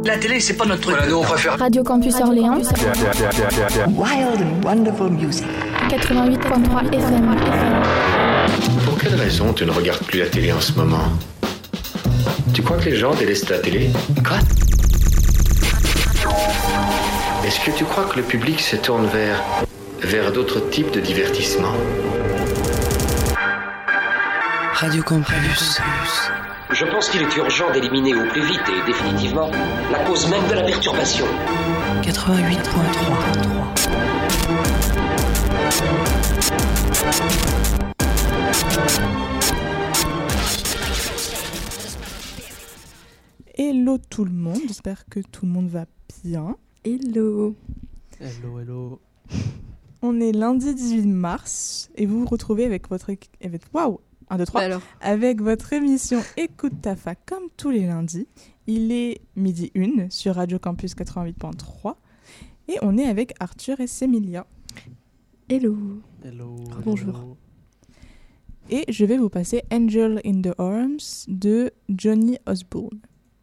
La télé, c'est pas notre truc. Voilà, nous on préfère. Radio Campus Orléans. Wild and wonderful music. 88.3 FM. Pour quelle raison tu ne regardes plus la télé en ce moment? Tu crois que les gens délaissent la télé? Quoi? Est-ce que tu crois que le public se tourne vers d'autres types de divertissements? Radio Campus. Je pense qu'il est urgent d'éliminer au plus vite et définitivement la cause même de la perturbation. 88.3. Hello tout le monde, j'espère que tout le monde va bien. Hello. Hello. On est lundi 18 mars et vous vous retrouvez avec votre... Waouh 1, 2, 3. Alors. Avec votre émission Écoute ta fac comme tous les lundis. Il est 12h01 sur Radio Campus 88.3 et on est avec Arthur et Sémilia. Hello. Bonjour. Et je vais vous passer Angel in the Arms de Johnny Osbourne.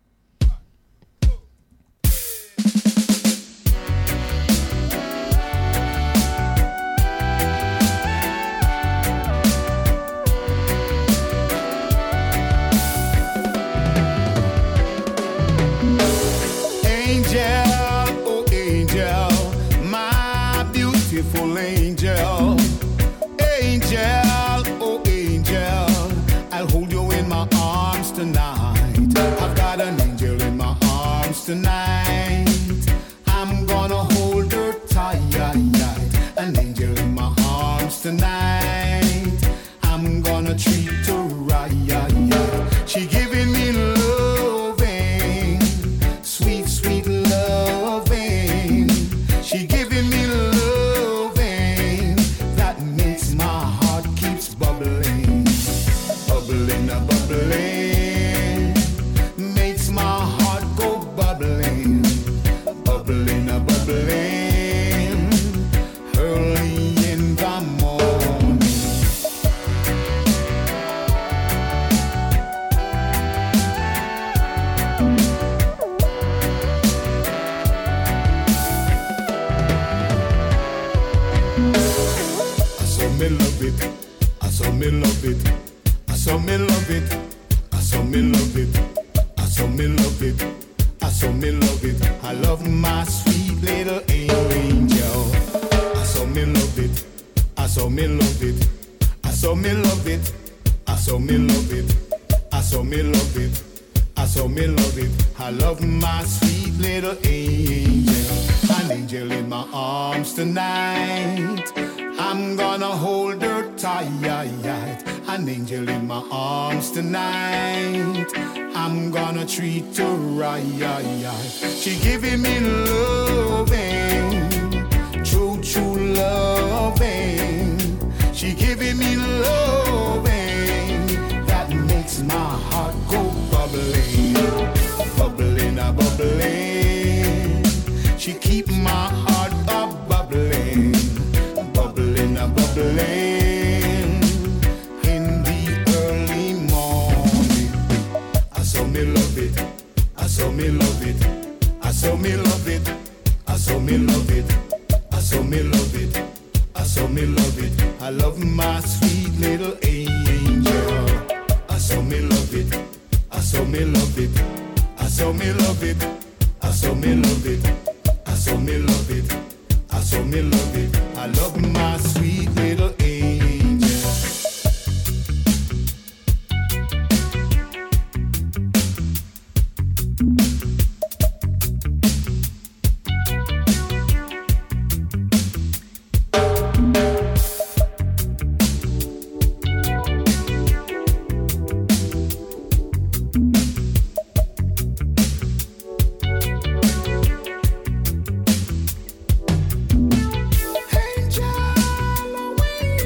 Tonight, I'm gonna hold her tight. An angel in my arms tonight. I'm gonna treat her right. She giving me loving, sweet, sweet loving. She giving me loving that makes my heart keeps bubbling, bubbling, bubbling. I love my sweet little angel. I saw me love it. I saw me love it. I saw me love it. I saw me love it. I saw me love it. I saw me love it. I love my sweet little angel. An angel in my arms tonight. I'm gonna hold her tight. An angel in my arms tonight. I'm gonna treat her right. She giving me loving, true, true loving. She giving me loving that makes my heart go bubbling, bubbling, bubbling. She keep my heart up bubbling, bubbling, bubbling. In the early morning, I saw me love it. I saw me love it. I saw me love it. I saw me love it. I saw me love it. I saw me love it. I love my sweet little angel. I saw me love it. I saw me love it. I saw me love it. I saw me love it. I saw me love it. I saw me love it. I love my sweet little angel. Angel,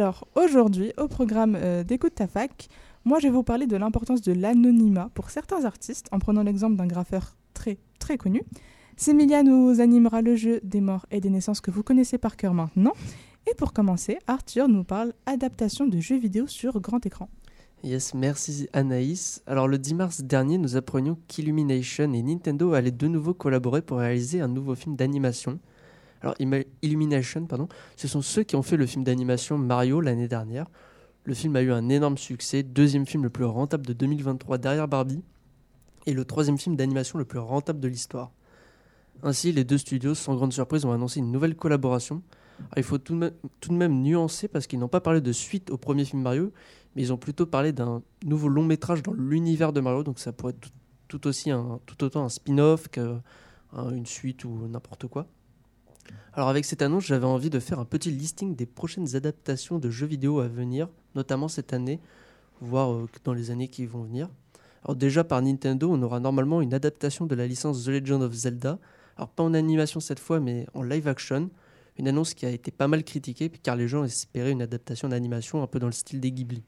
Alors, aujourd'hui, au programme d'Écoute ta fac, moi je vais vous parler de l'importance de l'anonymat pour certains artistes, en prenant l'exemple d'un graffeur très très connu. Sémilia nous animera le jeu des morts et des naissances que vous connaissez par cœur maintenant. Et pour commencer, Arthur nous parle adaptation de jeux vidéo sur grand écran. Yes, merci Anaïs. Alors le 10 mars dernier, nous apprenions qu'Illumination et Nintendo allaient de nouveau collaborer pour réaliser un nouveau film d'animation. Alors Illumination, ce sont ceux qui ont fait le film d'animation Mario l'année dernière. Le film a eu un énorme succès, deuxième film le plus rentable de 2023 derrière Barbie, et le troisième film d'animation le plus rentable de l'histoire. Ainsi, les deux studios, sans grande surprise, ont annoncé une nouvelle collaboration. Alors, il faut tout de même nuancer parce qu'ils n'ont pas parlé de suite au premier film Mario, mais ils ont plutôt parlé d'un nouveau long métrage dans l'univers de Mario, donc ça pourrait être tout autant un spin-off qu'une suite ou n'importe quoi. Alors avec cette annonce, j'avais envie de faire un petit listing des prochaines adaptations de jeux vidéo à venir, notamment cette année, voire dans les années qui vont venir. Alors déjà par Nintendo, on aura normalement une adaptation de la licence The Legend of Zelda, alors pas en animation cette fois, mais en live action, une annonce qui a été pas mal critiquée, car les gens espéraient une adaptation d'animation un peu dans le style des Ghibli.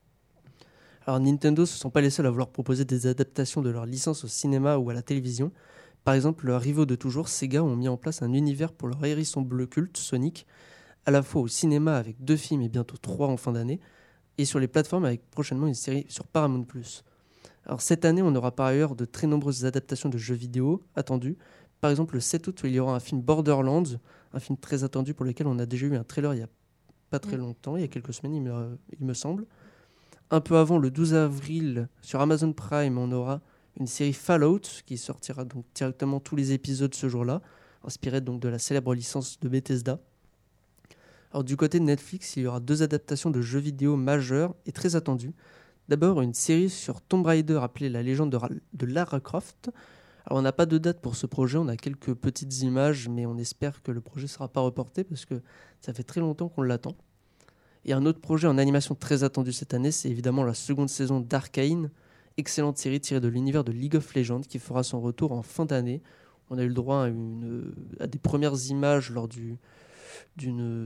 Alors Nintendo, ce ne sont pas les seuls à vouloir proposer des adaptations de leur licence au cinéma ou à la télévision. Par exemple, leurs rivaux de toujours, Sega, ont mis en place un univers pour leur hérisson bleu culte, Sonic, à la fois au cinéma avec 2 films et bientôt 3 en fin d'année, et sur les plateformes avec prochainement une série sur Paramount+. Alors cette année, on aura par ailleurs de très nombreuses adaptations de jeux vidéo attendues. Par exemple, le 7 août, il y aura un film Borderlands, un film très attendu pour lequel on a déjà eu un trailer il n'y a pas très longtemps, il y a quelques semaines il me semble. Un peu avant, le 12 avril, sur Amazon Prime, on aura une série Fallout qui sortira donc directement tous les épisodes ce jour-là, inspirée donc de la célèbre licence de Bethesda. Alors du côté de Netflix, il y aura 2 adaptations de jeux vidéo majeures et très attendues. D'abord, une série sur Tomb Raider appelée La légende de Lara Croft. Alors on n'a pas de date pour ce projet, on a quelques petites images, mais on espère que le projet ne sera pas reporté parce que ça fait très longtemps qu'on l'attend. Et un autre projet en animation très attendu cette année, c'est évidemment la seconde saison d'Arcane, excellente série tirée de l'univers de League of Legends qui fera son retour en fin d'année. On a eu le droit à des premières images lors d'un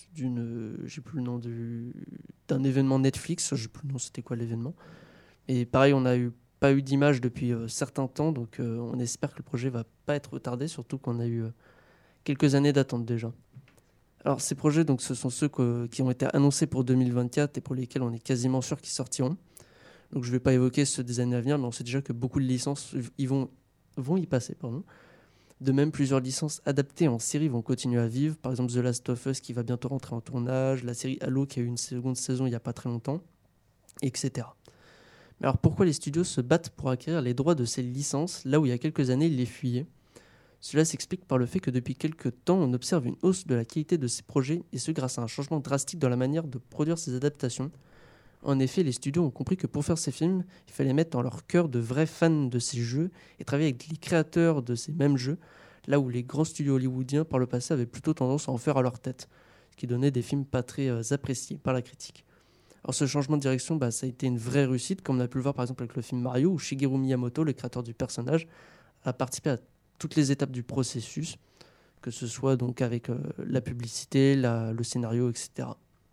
événement Netflix, je sais plus le nom, c'était quoi l'événement. Et pareil, on n'a pas eu d'images depuis certains temps, donc on espère que le projet va pas être retardé, surtout qu'on a eu quelques années d'attente déjà. Alors ces projets, donc, ce sont ceux qui ont été annoncés pour 2024 et pour lesquels on est quasiment sûr qu'ils sortiront. Donc je ne vais pas évoquer ceux des années à venir, mais on sait déjà que beaucoup de licences vont y passer. De même, plusieurs licences adaptées en série vont continuer à vivre. Par exemple, The Last of Us qui va bientôt rentrer en tournage, la série Halo qui a eu une seconde saison il n'y a pas très longtemps, etc. Mais alors pourquoi les studios se battent pour acquérir les droits de ces licences là où il y a quelques années ils les fuyaient ? Cela s'explique par le fait que depuis quelques temps, on observe une hausse de la qualité de ces projets, et ce grâce à un changement drastique dans la manière de produire ces adaptations. En effet, les studios ont compris que pour faire ces films, il fallait mettre dans leur cœur de vrais fans de ces jeux et travailler avec les créateurs de ces mêmes jeux, là où les grands studios hollywoodiens par le passé avaient plutôt tendance à en faire à leur tête, ce qui donnait des films pas très appréciés par la critique. Alors ce changement de direction, ça a été une vraie réussite, comme on a pu le voir par exemple avec le film Mario, où Shigeru Miyamoto, le créateur du personnage, a participé à toutes les étapes du processus, que ce soit donc avec la publicité, le scénario, etc.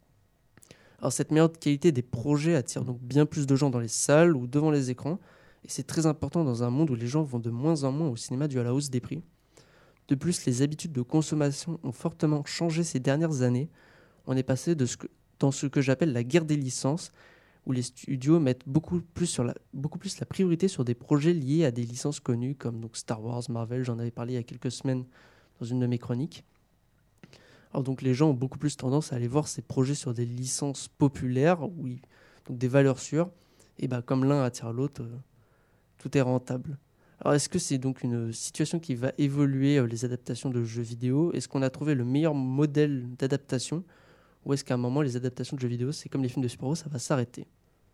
Alors cette meilleure qualité des projets attire donc bien plus de gens dans les salles ou devant les écrans, et c'est très important dans un monde où les gens vont de moins en moins au cinéma dû à la hausse des prix. De plus, les habitudes de consommation ont fortement changé ces dernières années. On est passé dans ce que j'appelle la guerre des licences, où les studios mettent beaucoup plus la priorité sur des projets liés à des licences connues comme donc Star Wars, Marvel, j'en avais parlé il y a quelques semaines dans une de mes chroniques. Alors donc les gens ont beaucoup plus tendance à aller voir ces projets sur des licences populaires, donc des valeurs sûres, et comme l'un attire l'autre, tout est rentable. Alors est-ce que c'est donc une situation qui va évoluer les adaptations de jeux vidéo ? Est-ce qu'on a trouvé le meilleur modèle d'adaptation ? Ou est-ce qu'à un moment, les adaptations de jeux vidéo, c'est comme les films de super-héros, ça va s'arrêter ?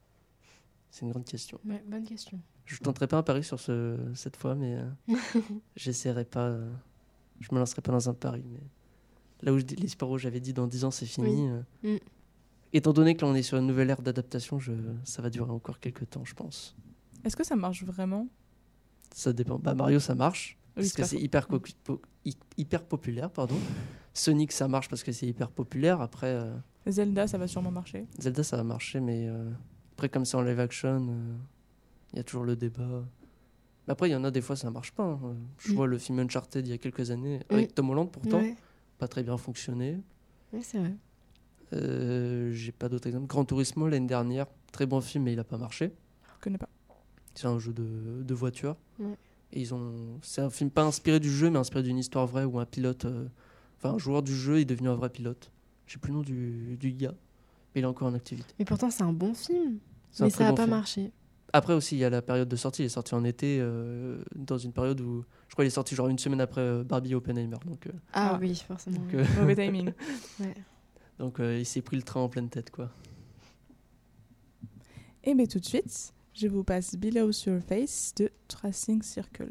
C'est une grande question. Ouais, bonne question. Je ne tenterai pas un pari sur cette fois, mais j'essaierai pas. Je me lancerai pas dans un pari. Mais là où les super-héros, j'avais dit dans 10 ans, c'est fini. Oui. Étant donné que là, on est sur une nouvelle ère d'adaptation, ça va durer encore quelques temps, je pense. Est-ce que ça marche vraiment ? Ça dépend. Mario, ça marche. Parce que c'est hyper populaire, pardon. Sonic, ça marche parce que c'est hyper populaire. Après, Zelda, ça va sûrement marcher. Zelda, ça va marcher, mais après, comme c'est en live action, il y a toujours le débat. Mais après, il y en a des fois, ça marche pas. Hein. Je vois le film Uncharted il y a quelques années, avec Tom Holland pourtant, pas très bien fonctionné. Oui, c'est vrai. J'ai pas d'autres exemples. Gran Turismo, l'année dernière, très bon film, mais il a pas marché. Je connais pas. C'est un jeu de voiture. Ouais. Et c'est un film pas inspiré du jeu, mais inspiré d'une histoire vraie où un pilote, un joueur du jeu est devenu un vrai pilote. Je sais plus le nom du gars, mais il est encore en activité. Mais pourtant, c'est un bon film. C'est mais un très ça n'a bon pas film. marché. Après aussi, il y a la période de sortie. Il est sorti en été, dans une période où je crois qu'il est sorti genre une semaine après Barbie et Oppenheimer. Donc, Oui, forcément. Mauvais timing. Ouais. Donc il s'est pris le train en pleine tête, quoi. Et bien tout de suite, je vous passe Below Surface de Tracing Circle.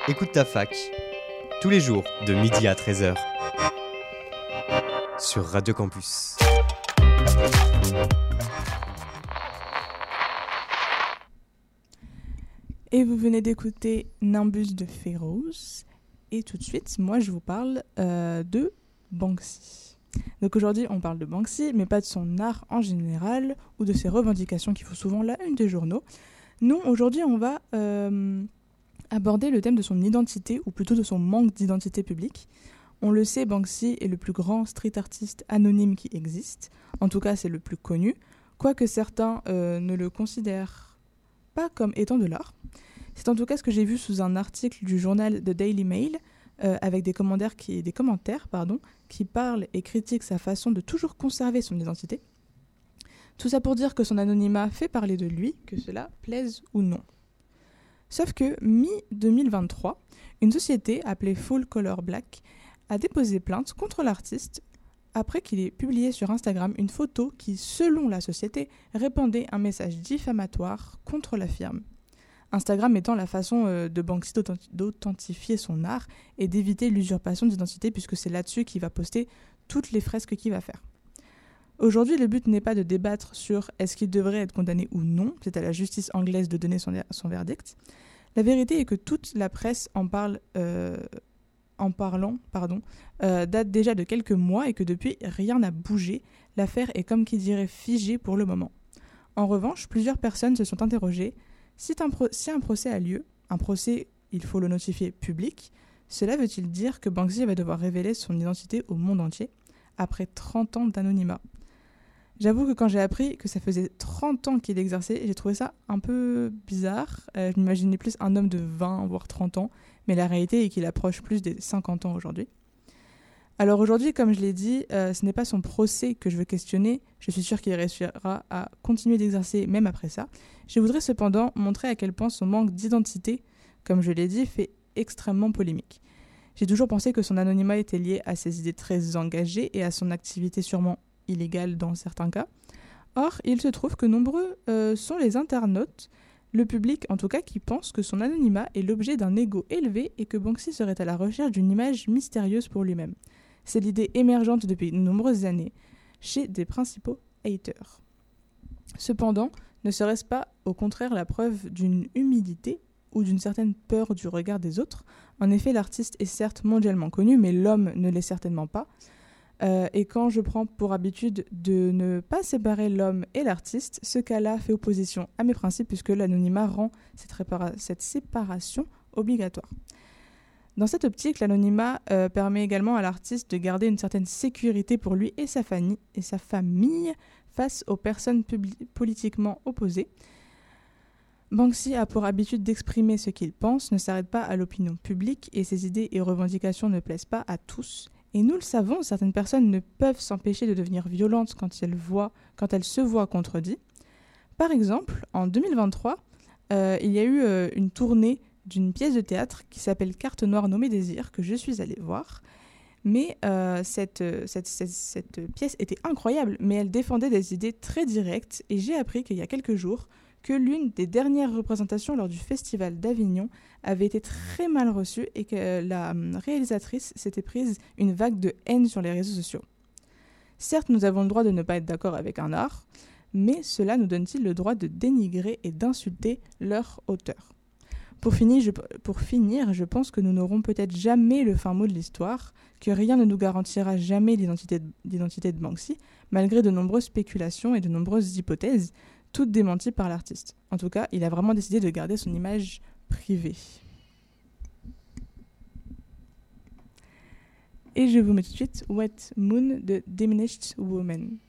Écoute ta fac, tous les jours de midi à 13h sur Radio Campus. Et vous venez d'écouter Nimbus de Féroce. Et tout de suite, moi je vous parle de Banksy. Donc aujourd'hui on parle de Banksy, mais pas de son art en général ou de ses revendications qui font souvent la une des journaux. Non, aujourd'hui on va aborder le thème de son identité, ou plutôt de son manque d'identité publique. On le sait, Banksy est le plus grand street artiste anonyme qui existe. En tout cas, c'est le plus connu, quoique certains ne le considèrent pas comme étant de l'art. C'est en tout cas ce que j'ai vu sous un article du journal The Daily Mail, avec des commentaires qui parlent et critiquent sa façon de toujours conserver son identité. Tout ça pour dire que son anonymat fait parler de lui, que cela plaise ou non. Sauf que, mi-2023, une société appelée Full Color Black a déposé plainte contre l'artiste après qu'il ait publié sur Instagram une photo qui, selon la société, répandait un message diffamatoire contre la firme. Instagram étant la façon de Banksy d'authentifier son art et d'éviter l'usurpation d'identité, puisque c'est là-dessus qu'il va poster toutes les fresques qu'il va faire. Aujourd'hui, le but n'est pas de débattre sur est-ce qu'il devrait être condamné ou non, c'est à la justice anglaise de donner son verdict. La vérité est que toute la presse date déjà de quelques mois et que depuis, rien n'a bougé. L'affaire est comme qui dirait figée pour le moment. En revanche, plusieurs personnes se sont interrogées. Si un procès a lieu, un procès, il faut le notifier public, cela veut-il dire que Banksy va devoir révéler son identité au monde entier après 30 ans d'anonymat ? J'avoue que quand j'ai appris que ça faisait 30 ans qu'il exerçait, j'ai trouvé ça un peu bizarre. Je m'imaginais plus un homme de 20, voire 30 ans, mais la réalité est qu'il approche plus des 50 ans aujourd'hui. Alors aujourd'hui, comme je l'ai dit, ce n'est pas son procès que je veux questionner. Je suis sûre qu'il réussira à continuer d'exercer même après ça. Je voudrais cependant montrer à quel point son manque d'identité, comme je l'ai dit, fait extrêmement polémique. J'ai toujours pensé que son anonymat était lié à ses idées très engagées et à son activité sûrement illégale dans certains cas. Or, il se trouve que nombreux sont les internautes, le public en tout cas, qui pense que son anonymat est l'objet d'un ego élevé et que Banksy serait à la recherche d'une image mystérieuse pour lui-même. C'est l'idée émergente depuis de nombreuses années chez des principaux haters. Cependant, ne serait-ce pas au contraire la preuve d'une humilité ou d'une certaine peur du regard des autres ? En effet, l'artiste est certes mondialement connu, mais l'homme ne l'est certainement pas. Et quand je prends pour habitude de ne pas séparer l'homme et l'artiste, ce cas-là fait opposition à mes principes puisque l'anonymat rend cette séparation obligatoire. Dans cette optique, l'anonymat permet également à l'artiste de garder une certaine sécurité pour lui et sa famille face aux personnes politiquement opposées. Banksy a pour habitude d'exprimer ce qu'il pense, ne s'arrête pas à l'opinion publique et ses idées et revendications ne plaisent pas à tous. Et nous le savons, certaines personnes ne peuvent s'empêcher de devenir violentes quand elles se voient contredites. Par exemple, en 2023, il y a eu une tournée d'une pièce de théâtre qui s'appelle Carte Noire nommée Désir, que je suis allée voir. Mais cette pièce était incroyable, mais elle défendait des idées très directes. Et j'ai appris qu'il y a quelques jours que l'une des dernières représentations lors du Festival d'Avignon avait été très mal reçue et que la réalisatrice s'était prise une vague de haine sur les réseaux sociaux. Certes, nous avons le droit de ne pas être d'accord avec un art, mais cela nous donne-t-il le droit de dénigrer et d'insulter leur auteur ? Pour finir, je pense que nous n'aurons peut-être jamais le fin mot de l'histoire, que rien ne nous garantira jamais l'identité de Banksy, malgré de nombreuses spéculations et de nombreuses hypothèses, toutes démenties par l'artiste. En tout cas, il a vraiment décidé de garder son image privée. Et je vous mets tout de suite Wet Moon de Diminished Woman.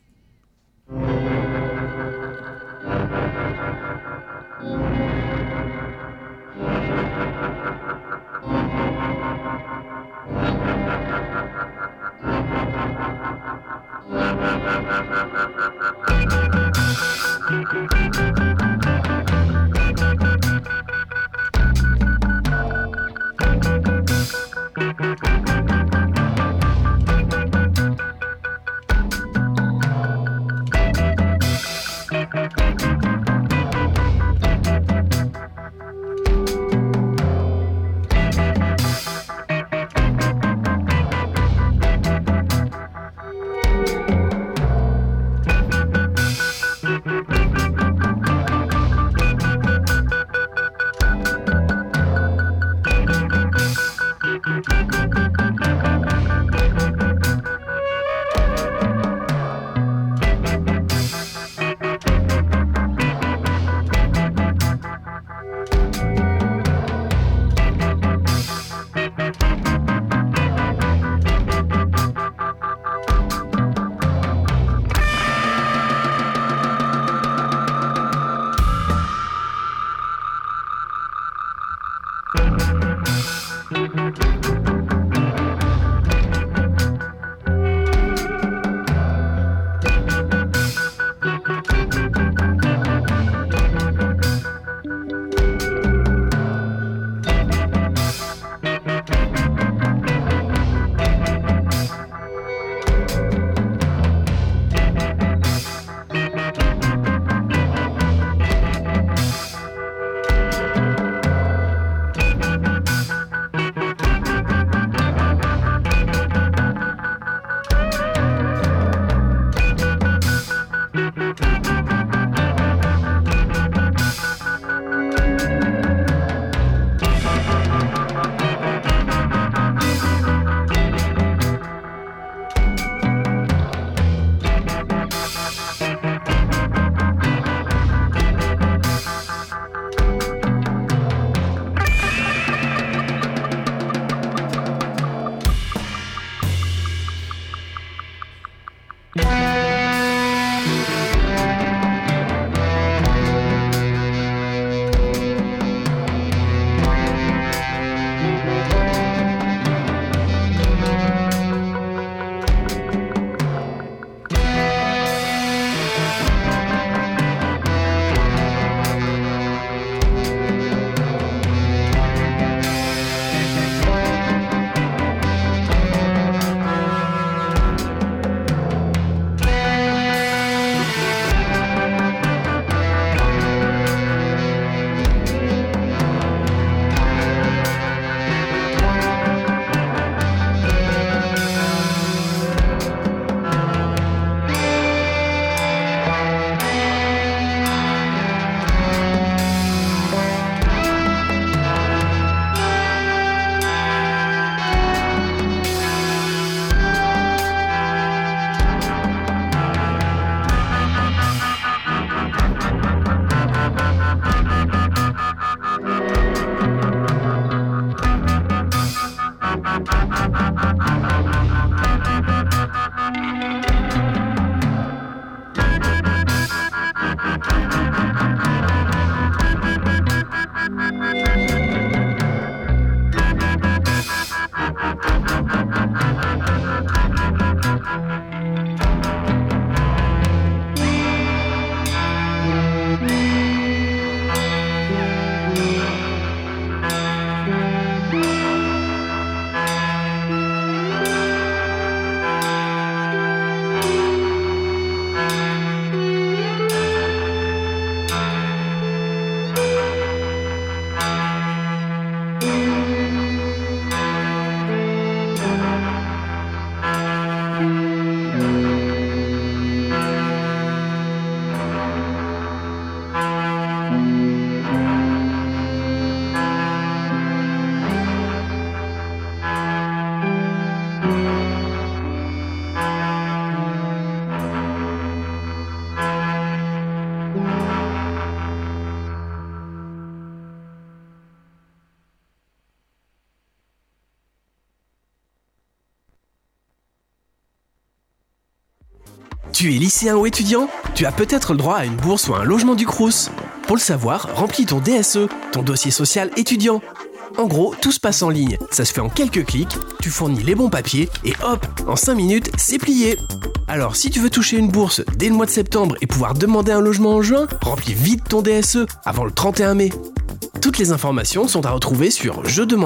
Tu es lycéen ou étudiant ? Tu as peut-être le droit à une bourse ou à un logement du Crous. Pour le savoir, remplis ton DSE, ton dossier social étudiant. En gros, tout se passe en ligne, ça se fait en quelques clics, tu fournis les bons papiers et hop, en 5 minutes, c'est plié. Alors si tu veux toucher une bourse dès le mois de septembre et pouvoir demander un logement en juin, remplis vite ton DSE avant le 31 mai. Toutes les informations sont à retrouver sur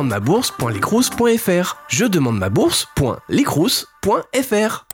jedemandemabourse.lescrous.fr. jedemandemabourse.lescrous.fr.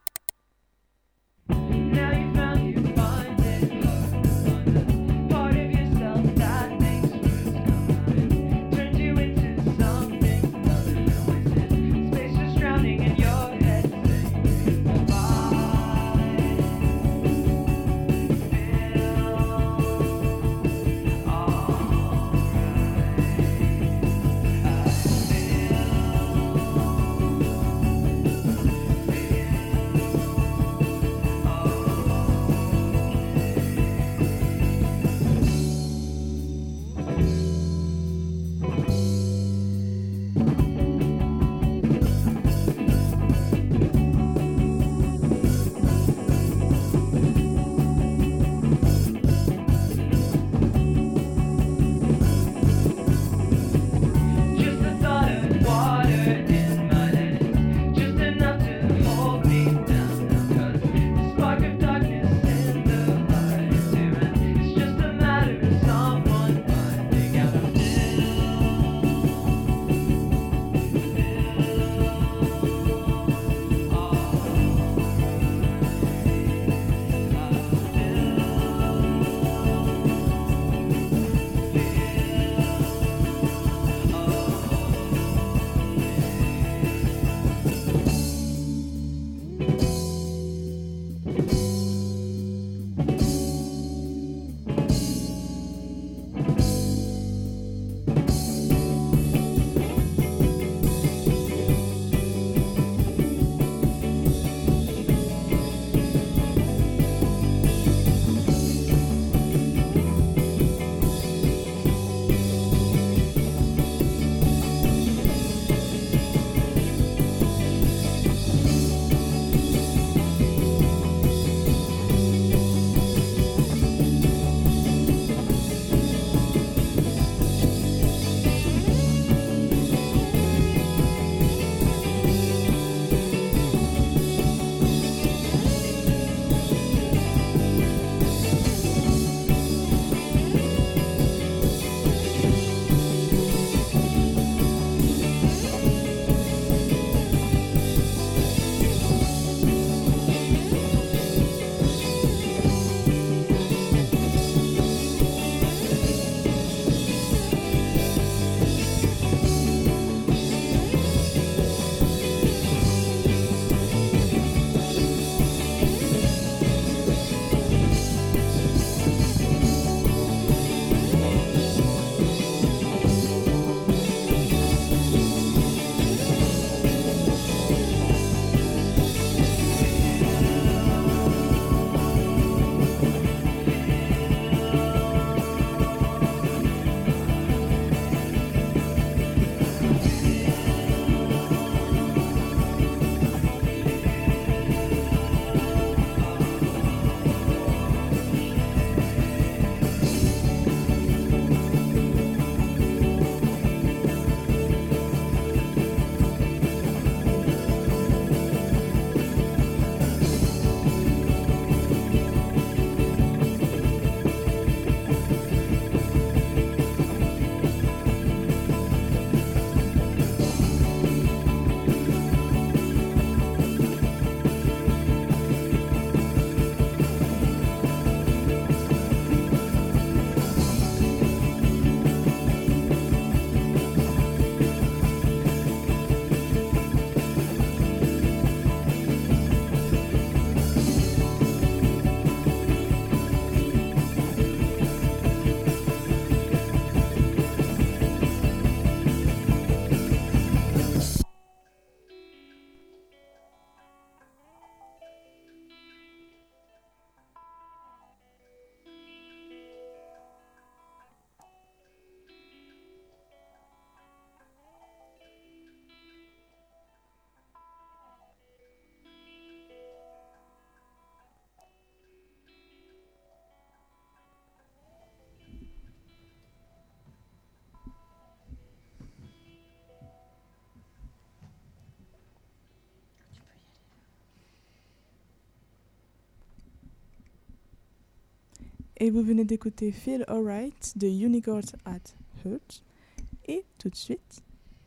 Et vous venez d'écouter Feel Alright de Unicorns at Heart. Et tout de suite,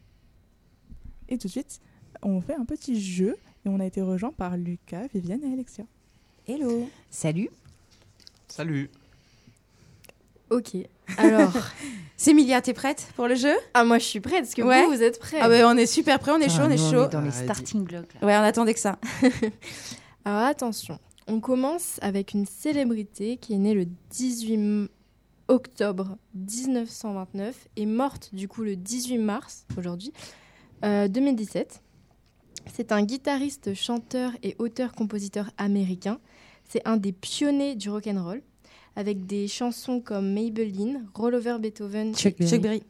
on fait un petit jeu et on a été rejoint par Lucas, Viviane et Alexia. Hello. Salut. Salut. Ok, alors... Sémilia, t'es prête pour le jeu? Ah, moi je suis prête, parce que vous êtes prêts. Ah ouais, on est super prêts, on est chaud, on est nous, chaud. On est dans les starting blocks. Là. Ouais, on attendait que ça. Alors attention, on commence avec une célébrité qui est née le 18 octobre 1929 et morte du coup le 18 mars, aujourd'hui, 2017. C'est un guitariste, chanteur et auteur-compositeur américain. C'est un des pionniers du rock'n'roll, avec des chansons comme Maybelline, Roll Over Beethoven, Chuck Berry.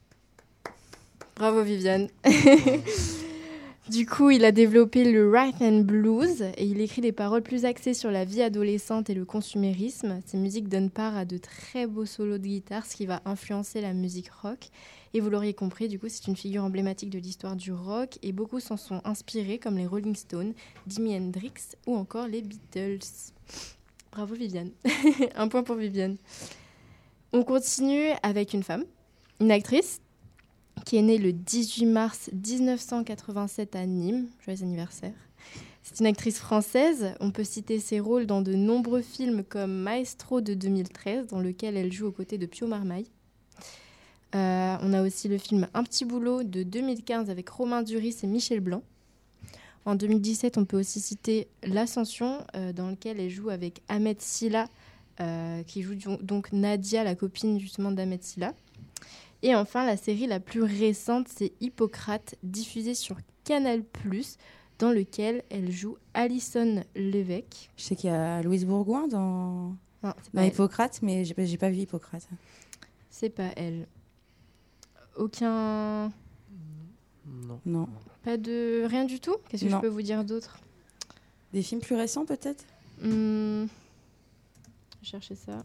Bravo Viviane. Du coup, il a développé le rhythm and blues et il écrit des paroles plus axées sur la vie adolescente et le consumérisme. Ses musiques donnent part à de très beaux solos de guitare, ce qui va influencer la musique rock. Et vous l'auriez compris, du coup, c'est une figure emblématique de l'histoire du rock et beaucoup s'en sont inspirés, comme les Rolling Stones, Jimi Hendrix ou encore les Beatles. Bravo Viviane. Un point pour Viviane. On continue avec une femme, une actrice, qui est née le 18 mars 1987 à Nîmes. Joyeux anniversaire. C'est une actrice française. On peut citer ses rôles dans de nombreux films comme Maestro de 2013, dans lequel elle joue aux côtés de Pio Marmaille. On a aussi le film Un petit boulot de 2015 avec Romain Duris et Michel Blanc. En 2017, on peut aussi citer L'Ascension, dans lequel elle joue avec Ahmed Silla, qui joue donc Nadia, la copine justement d'Ahmed Silla. Et enfin, la série la plus récente, c'est Hippocrate, diffusée sur Canal+, dans lequel elle joue Alison Lévesque. Je sais qu'il y a Louise Bourgoin dans Hippocrate, mais j'ai pas vu Hippocrate. C'est pas elle. Aucun... Non. Pas de... Rien du tout? Qu'est-ce que je peux vous dire d'autre? Des films plus récents, peut-être? Je vais chercher ça.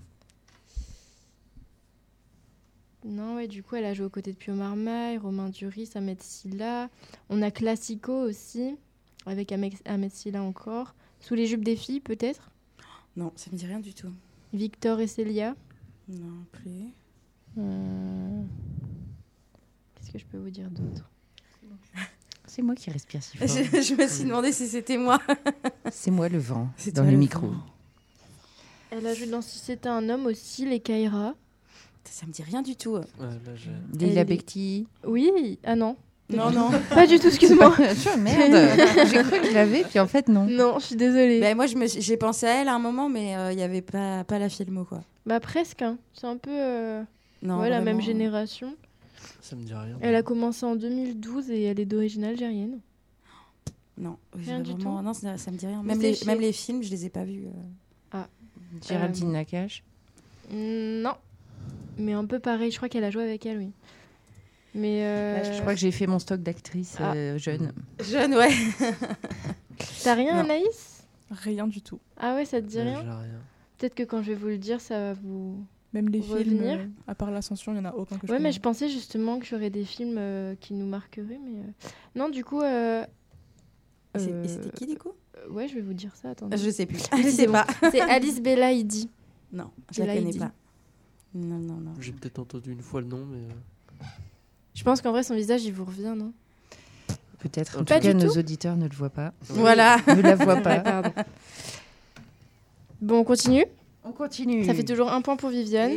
Non, ouais, du coup, elle a joué aux côtés de Pio Marmaille, Romain Duris, Ahmed Silla. On a Classico aussi, avec Ahmed Silla encore. Sous les jupes des filles, peut-être? Non, ça me dit rien du tout. Victor et Célia? Non, plus. Qu'est-ce que je peux vous dire d'autre? C'est moi qui respire si fort. Je me suis demandé si c'était moi. C'est moi le vent, c'est dans le micro. Elle a joué dans Si c'était un homme aussi, les Kaira. Ça me dit rien du tout. Lila Bekti. Oui, ah non. Non. Pas du tout, excuse-moi. Merde, j'ai cru que je l'avais, puis en fait, non. Non, je suis désolée. Ben, moi, j'ai pensé à elle à un moment, mais il n'y avait pas la filmo, quoi. Bah, presque. Hein. C'est un peu non, la même génération. Ça me dit rien. Elle a commencé en 2012 et elle est d'origine algérienne. Non, rien du tout. Non, ça me dit rien. Même les films, je les ai pas vus. Ah. Géraldine Nakache. Non. Mais un peu pareil, je crois qu'elle a joué avec elle, oui. Mais je crois que j'ai fait mon stock d'actrices jeunes. Jeunes, ouais. T'as rien, Anaïs? Rien du tout. Ah ouais, ça te dit rien? Rien. Peut-être que quand je vais vous le dire, ça va vous... Même les revenir. films, à part l'Ascension, il n'y en a aucun que je Ouais, connais. mais je pensais justement que j'aurais des films qui nous marqueraient, mais... Non, du coup... Et c'était qui, du coup? Ouais, je vais vous dire ça, attendez. Je sais plus. Je sais pas. C'est Alice Belaïdi. Non, je la connais pas. Non. J'ai peut-être entendu une fois le nom, mais... Je pense qu'en vrai, son visage, il vous revient, non? Peut-être. En tout cas, nos auditeurs ne le voient pas. Voilà. Ne la voient pas. Pardon. Bon, on continue? On continue. Ça fait toujours un point pour Viviane.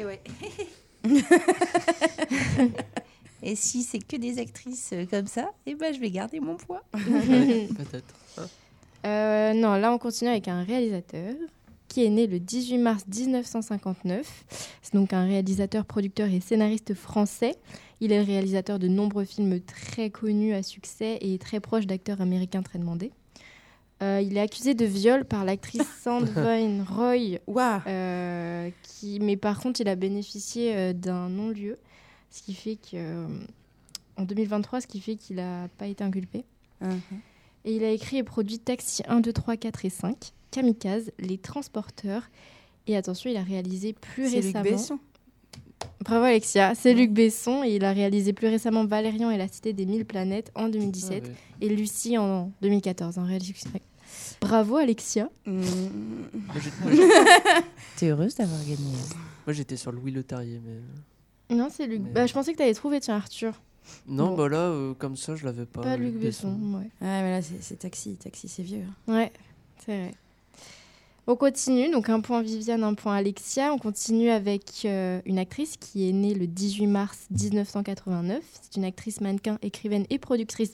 Et si c'est que des actrices comme ça, eh ben, je vais garder mon poids. Peut-être. Non, là, on continue avec un réalisateur qui est né le 18 mars 1959. C'est donc un réalisateur, producteur et scénariste français. Il est le réalisateur de nombreux films très connus à succès et très proche d'acteurs américains très demandés. Il est accusé de viol par l'actrice Sandrine Roy, mais par contre, il a bénéficié d'un non-lieu, ce qui fait en 2023, ce qui fait qu'il n'a pas été inculpé. Et il a écrit et produit Taxi 1, 2, 3, 4 et 5, Kamikaze, Les Transporteurs, et attention, il a réalisé plus récemment... Luc Besson. Bravo Alexia, c'est Luc Besson, et il a réalisé plus récemment Valérian et la Cité des 1000 planètes en 2017, et Lucie en 2014, un réel succès. Bravo Alexia. Moi, T'es heureuse d'avoir gagné. moi, j'étais sur Louis Leterrier, mais... Non, c'est Luc. Bah, je pensais que t'allais trouver, tiens, Arthur. Non, Bon. bah là, comme ça, je l'avais pas. Pas Luc Besson, ouais. Ouais, mais là, c'est Taxi. Taxi, c'est vieux. Ouais, c'est vrai. On continue, donc un point Viviane, un point Alexia. On continue avec une actrice qui est née le 18 mars 1989. C'est une actrice mannequin, écrivaine et productrice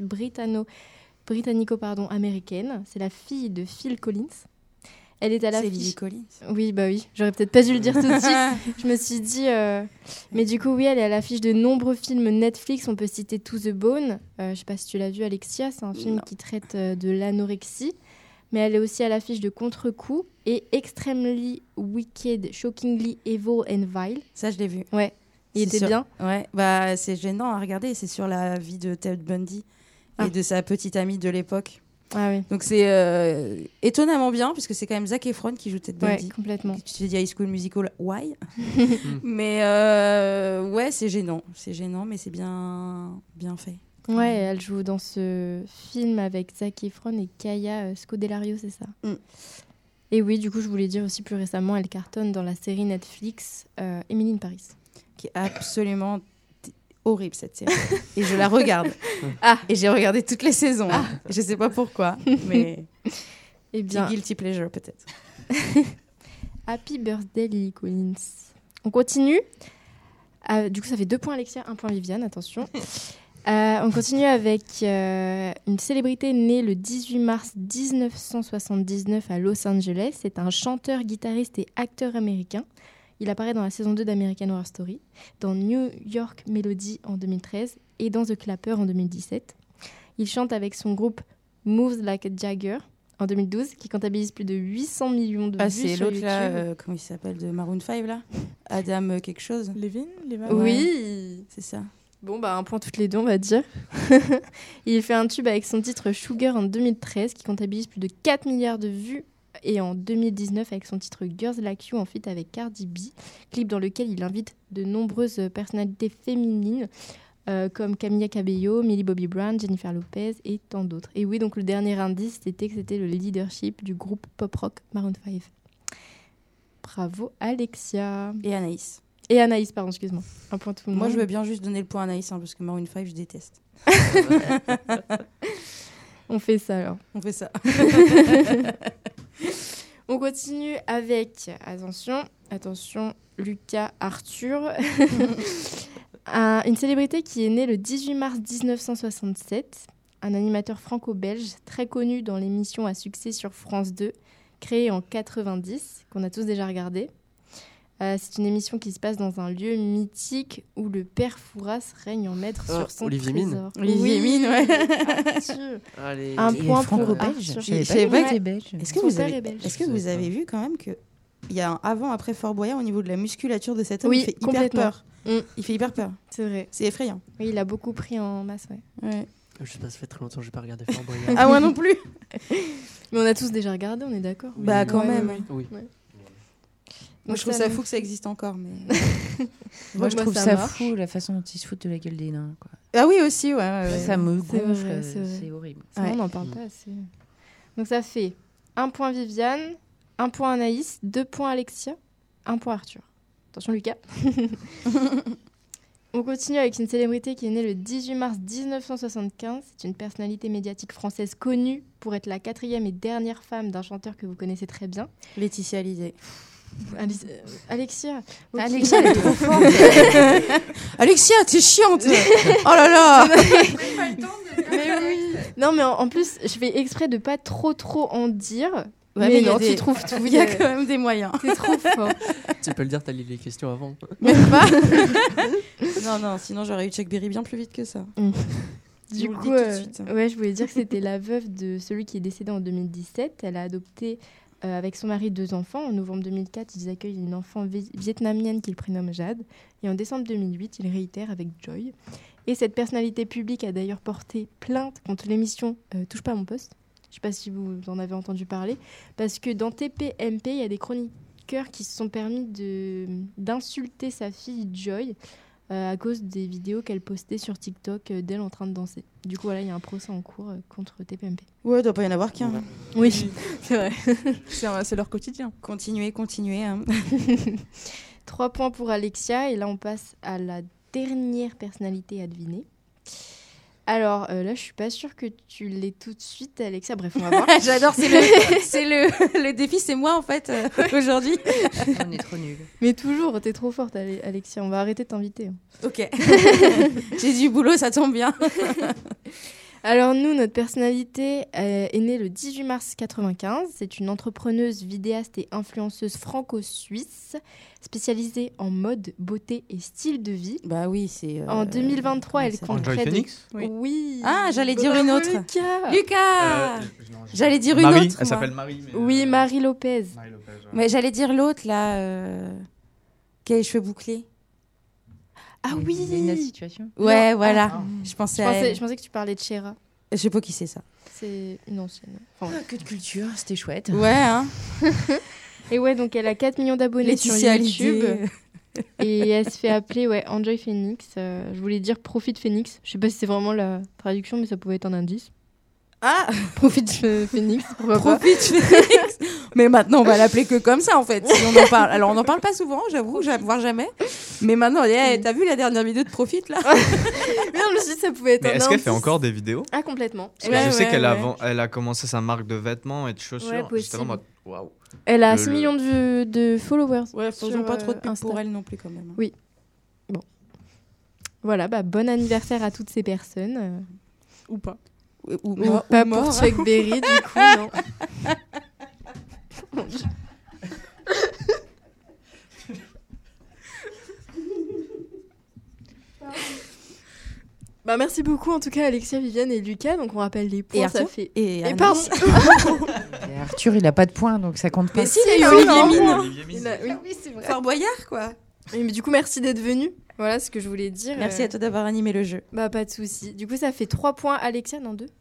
britannico-américaine. C'est la fille de Phil Collins. Elle est à C'est l'affiche... Lily Collins. Oui, bah oui. J'aurais peut-être pas dû le dire tout de suite. Je me suis dit... Mais du coup, oui, elle est à l'affiche de nombreux films Netflix. On peut citer To the Bone. Je sais pas si tu l'as vu, Alexia. C'est un film qui traite de l'anorexie. Mais elle est aussi à l'affiche de Contre-coup et Extremely Wicked, Shockingly Evil and Vile. Ça, je l'ai vu. Ouais. Il était bien. Ouais, bah c'est gênant à regarder. C'est sur la vie de Ted Bundy et de sa petite amie de l'époque. Ah oui. Donc c'est étonnamment bien, puisque c'est quand même Zac Efron qui joue Ted Bundy. Ouais, complètement. Tu te dis High School Musical, why? Mais ouais, c'est gênant. C'est gênant, mais c'est bien fait. Ouais, elle joue dans ce film avec Zac Efron et Kaya Scodelario, c'est ça. Et oui, du coup, je voulais dire aussi plus récemment, elle cartonne dans la série Netflix Emily in Paris. Qui est absolument horrible, cette série. Et je la regarde. Et j'ai regardé toutes les saisons. Je sais pas pourquoi, mais Eh bien, guilty pleasure peut-être. Happy birthday Lily Collins. On continue. Du coup, ça fait 2 points Alexia, 1 point Viviane, attention. On continue avec une célébrité née le 18 mars 1979 à Los Angeles. C'est un chanteur, guitariste et acteur américain. Il apparaît dans la saison 2 d'American Horror Story, dans New York Melody en 2013 et dans The Clapper en 2017. Il chante avec son groupe Moves Like a Jagger en 2012, qui comptabilise plus de 800 millions de vues c'est sur l'autre YouTube. là, comment il s'appelle, de Maroon 5 là, Adam quelque chose. Levin. Oui, c'est ça. Bon, bah, un point toutes les deux, on va dire. Il fait un tube avec son titre Sugar en 2013, qui comptabilise plus de 4 milliards de vues. Et en 2019, avec son titre Girls Like You, en feat avec Cardi B, clip dans lequel il invite de nombreuses personnalités féminines, comme Camila Cabello, Millie Bobby Brown, Jennifer Lopez et tant d'autres. Et oui, donc le dernier indice, c'était que c'était le leadership du groupe pop-rock Maroon 5. Bravo Alexia. Et Anaïs. Et Anaïs, pardon, excuse-moi. Un point tout le monde. Moi, je veux bien juste donner le point à Anaïs, parce que Maroon 5, je déteste. On fait ça alors. On fait ça. On continue avec, attention, Lucas Arthur. Une célébrité qui est née le 18 mars 1967. Un animateur franco-belge très connu dans l'émission à succès sur France 2, créée en 90, qu'on a tous déjà regardé. C'est une émission qui se passe dans un lieu mythique où le père Fouras règne en maître sur son Olivier trésor. Mine. Olivier Mine, ouais. Allez. Un point pour belge. Arthur. Je savais pas qu'il était belge. Est-ce que Son vous père avez, est belge. est-ce que vous avez vu quand même qu'il y a un avant-après Fort Boyard au niveau de la musculature de cet homme? Oui, Il fait hyper complètement. peur. Mm. Il fait hyper peur. C'est vrai. C'est effrayant. Oui, il a beaucoup pris en masse, ouais. Ouais. Je sais pas, ça fait très longtemps que j'ai pas regardé Fort Boyard. Ah, moi non plus. Mais on a tous déjà regardé, on est d'accord? Bah, quand même. Oui. Ouais. Moi, je trouve ça fou que ça existe encore, mais... Moi, je Moi, trouve ça ça marche. fou, la façon dont ils se foutent de la gueule des nains, quoi. Ah oui, aussi, ouais. Ça me C'est gonfle, vrai, c'est vrai. c'est horrible. C'est vrai, on n'en parle pas assez. Donc ça fait 1 point Viviane, 1 point Anaïs, 2 points Alexia, 1 point Arthur. Attention Lucas. On continue avec une célébrité qui est née le 18 mars 1975. C'est une personnalité médiatique française connue pour être la 4e et dernière femme d'un chanteur que vous connaissez très bien. Laetitia Hallyday. Alexia. Ok. Alexia, elle est trop forte. Alexia, t'es chiante. Oh là là. Mais oui. Non, mais en plus, je fais exprès de pas trop en dire. Ouais, mais il y a non, des- tu trouves tout. Il y a quand même des moyens. T'es trop fort. Tu peux le dire, t'as lu les questions avant. Même pas. Non, sinon j'aurais eu Chuck Berry bien plus vite que ça. Je Du vous le coup, dis tout de suite. ouais, je voulais dire que c'était la veuve de celui qui est décédé en 2017. Elle a adopté avec son mari 2 enfants. En novembre 2004, ils accueillent une enfant vietnamienne qu'ils prénomment Jade. Et en décembre 2008, ils réitèrent avec Joy. Et cette personnalité publique a d'ailleurs porté plainte contre l'émission Touche pas à mon poste. Je ne sais pas si vous en avez entendu parler. Parce que dans TPMP, il y a des chroniqueurs qui se sont permis d'insulter sa fille Joy à cause des vidéos qu'elle postait sur TikTok d'elle en train de danser. Du coup, voilà, il y a un procès en cours contre TPMP. Ouais, il doit pas y en avoir qu'un. Oui, c'est vrai. C'est leur quotidien. Continuez. Hein. 3 points pour Alexia. Et là, on passe à la dernière personnalité à deviner. Alors là, je suis pas sûre que tu l'aies tout de suite, Alexia. Bref, on va voir. J'adore, c'est le défi, c'est moi en fait aujourd'hui. On est trop nuls. Mais toujours, t'es trop forte, Alexia. On va arrêter de t'inviter. Ok. J'ai du boulot, ça tombe bien. Alors nous, notre personnalité est née le 18 mars 1995. C'est une entrepreneuse, vidéaste et influenceuse franco-suisse spécialisée en mode, beauté et style de vie. Bah oui, c'est... En 2023, elle compte Enjoy près de... Phoenix Oui. Ah, j'allais dire une autre. Lucas. J'allais dire une Marie, autre. elle s'appelle Marie. Mais Oui, Marie Lopez. Marie Lopez, ouais. Mais j'allais dire l'autre, là, qui a les cheveux bouclés. Ah oui. La situation. Ouais, Non. voilà. Ah. Je pensais à elle. Je pensais que tu parlais de Chéra. Je sais pas qui c'est ça. C'est une ancienne. Enfin, Que de culture, c'était chouette. Ouais, hein. Et ouais, donc elle a 4 millions d'abonnés sur Laetitia YouTube. Hallyday. Et elle se fait appeler Enjoy Phoenix. Je voulais dire Profit Phoenix. Je sais pas si c'est vraiment la traduction, mais ça pouvait être un indice. Ah, Profit Phoenix, pourquoi pas. Profit Phoenix. Mais maintenant, on va l'appeler que comme ça, en fait. Si on en parle. Alors, on n'en parle pas souvent, j'avoue, voire jamais. Mais maintenant, t'as vu la dernière vidéo de Profit, là? Mais non, je me suis dit, ça pouvait être Mais un est-ce qu'elle indice. fait encore des vidéos? Ah, complètement. Je sais qu'elle elle a commencé sa marque de vêtements et de chaussures. Ouais, J'étais en mode waouh. Elle a 6 millions de followers. Ouais, faisons pas trop de pub Insta. pour elle non plus, quand même. Oui. Bon. Voilà, bon anniversaire à toutes ces personnes. Ou pas. Ou Pas mort. pour Chuck Berry, du coup, non. Merci beaucoup en tout cas Alexia, Viviane et Lucas. Donc on rappelle les points. Et Arthur. Ça fait... Et pardon. Et Arthur, il a pas de points, donc ça compte pas. Mais si, il y a eu Olivier Mine. Oui, c'est vrai. Fort Boyard, quoi. Oui, mais du coup, merci d'être venu. Voilà ce que je voulais dire. Merci à toi d'avoir animé le jeu. Pas de souci. Du coup, ça fait 3 points Alexia, non 2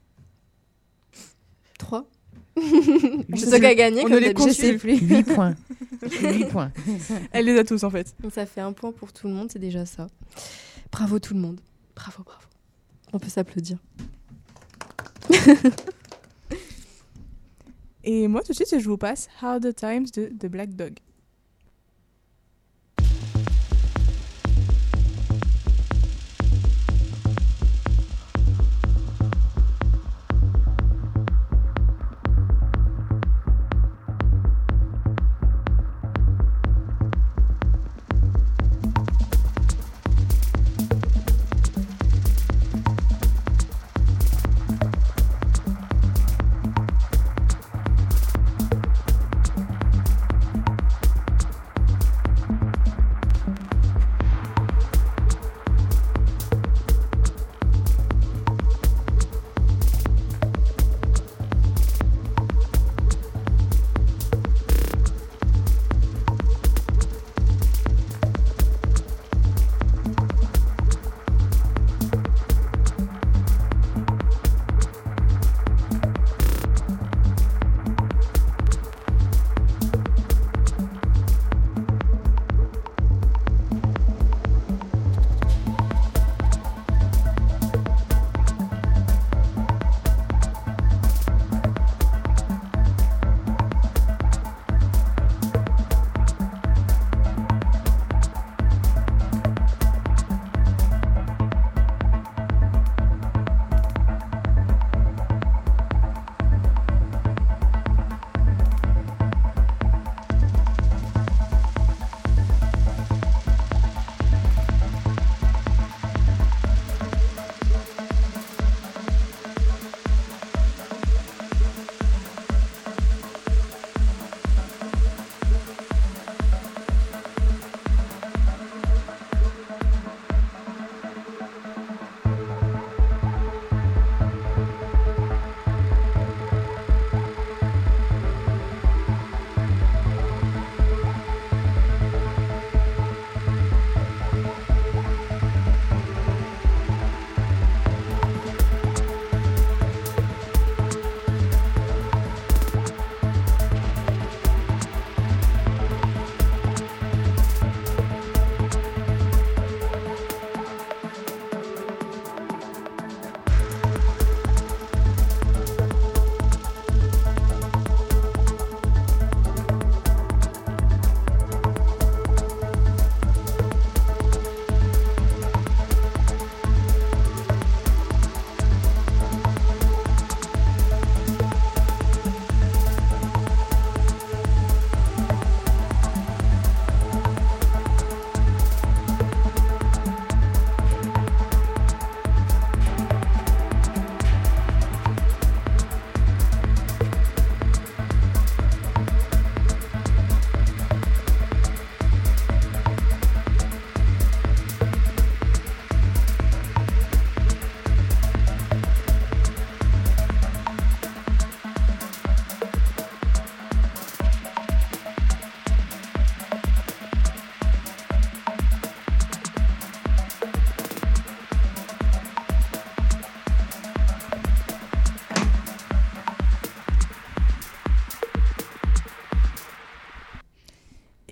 3 C'est toi qui a gagné. On comme ne les d'habitude. Je sais plus. 8 points. 8 points. Elle les a tous en fait. Donc ça fait 1 point pour tout le monde, c'est déjà ça. Bravo tout le monde. Bravo. On peut s'applaudir. Et moi, tout de suite, je vous passe Harder Times de The Black Dog.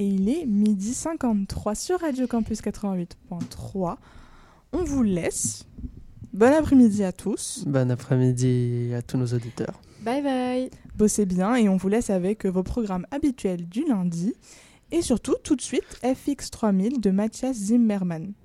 et il est 12h53 sur Radio Campus 88.3. On vous laisse. Bon après-midi à tous. Bon après-midi à tous nos auditeurs. Bye bye. Bossez bien et on vous laisse avec vos programmes habituels du lundi. Et surtout, tout de suite, FX 3000 de Mathias Zimmermann.